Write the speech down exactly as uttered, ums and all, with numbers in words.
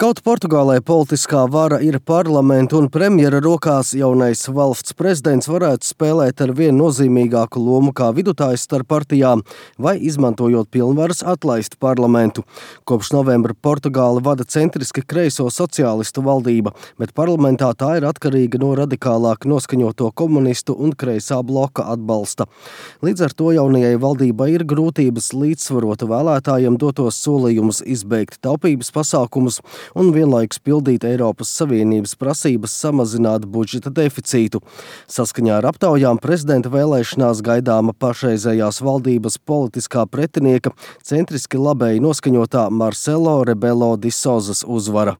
Kaut Portugālē politiskā vara ir parlamenta un premjera rokās, jaunais valsts prezidents varētu spēlēt ar vien nozīmīgāku lomu kā vidutājs starp partijām vai izmantojot pilnvaras atlaist parlamentu. Kopš novembra Portugāli vada centriski kreiso sociālistu valdība, bet parlamentā tā ir atkarīga no radikālāk noskaņoto komunistu un kreisā bloka atbalsta. Līdz ar to jaunajai valdībai ir grūtības līdzsvarot vēlētājiem dotos solījumus izbeigt taupības pasākumus un vienlaikus pildīt Eiropas Savienības prasības samazināt budžeta deficītu. Saskaņā ar aptaujām prezidenta vēlēšanās gaidāma pašreizējās valdības politiskā pretinieka centriski labēji noskaņotā Marcelo Rebelo de Souzas uzvara.